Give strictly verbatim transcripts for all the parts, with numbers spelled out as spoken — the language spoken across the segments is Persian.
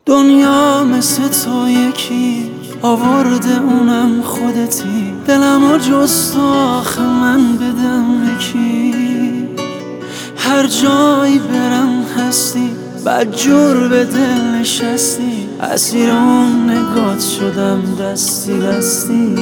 دنیا مثل تو یکی آورده اونم خودتی، دلمو جز تو آخه من بدم یکی. هر جایی برم هستی، بدجور به دل نشستی، اسیر اون نگات شدم دستی دستی.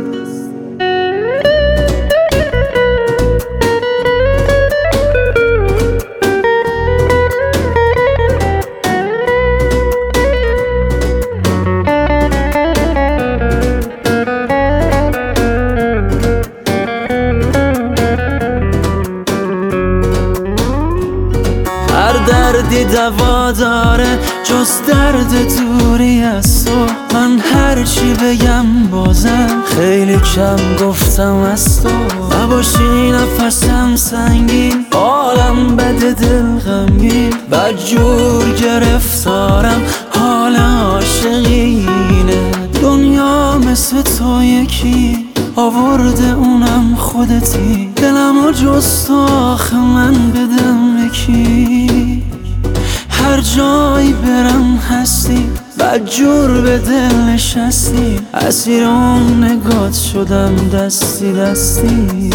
دردی دوا داره جز درد دوری از تو، من هرچی بگم بازم خیلی کم گفتم از تو. نباشی نفسم سنگین، حالم بده دل غمگین، بدجور گرفتارم حال عاشقینه. دنیا مثل تو یکی آورده اونم خودتی، دلمو جز تو آخه من بدم یکی. هر جایی برم هستی، بدجور به دل نشستی، اسیر اون نگات شدم دستی دستی.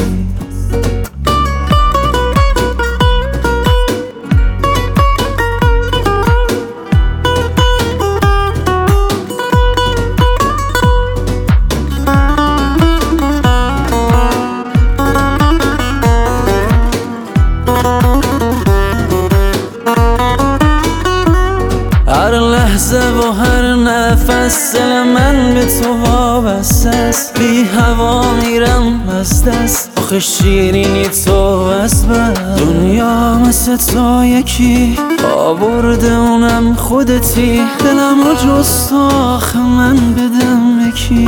هر لحظه و هر نفس دل من به تو وابسته است، بی هوا میرم از دست، آخه شیرینی تو از بس. دنیا مثل تو یکی آورده اونم خودتی، دلمو جز تو آخه من بدم یکی.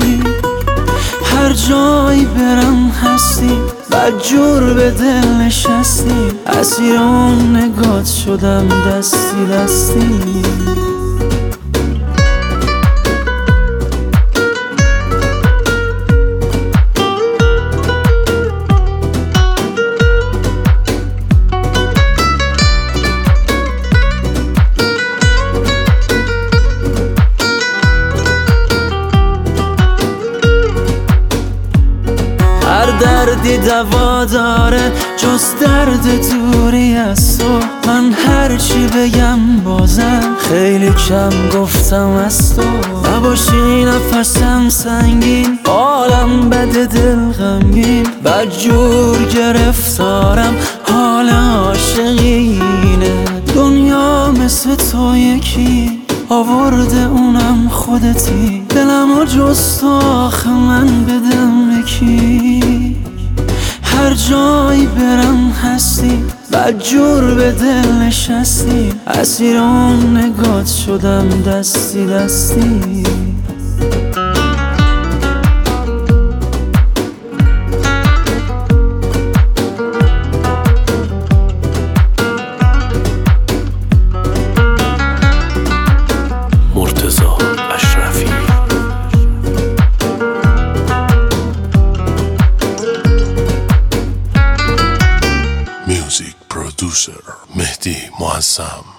هر جایی برم هستی، بدجور به دل نشستی، اسیر اون نگات شدم دستی دستی. هر دردی دوا داره جز درد دوری از تو، من هرچی بگم بازم خیلی کم گفتم از تو. نباشی نفسم سنگین، حالم بده دل غمگین، بدجور گرفتارم حال عاشقینه. دنیا مثل تو یکی آورده اونم خودتی، دلمو جز تو آخه من بدم یکی. هر جایی برم هستی، بدجور به دل نشستی، اسیر اون نگات شدم دستی دستی. Music producer Mehdi Muazzam.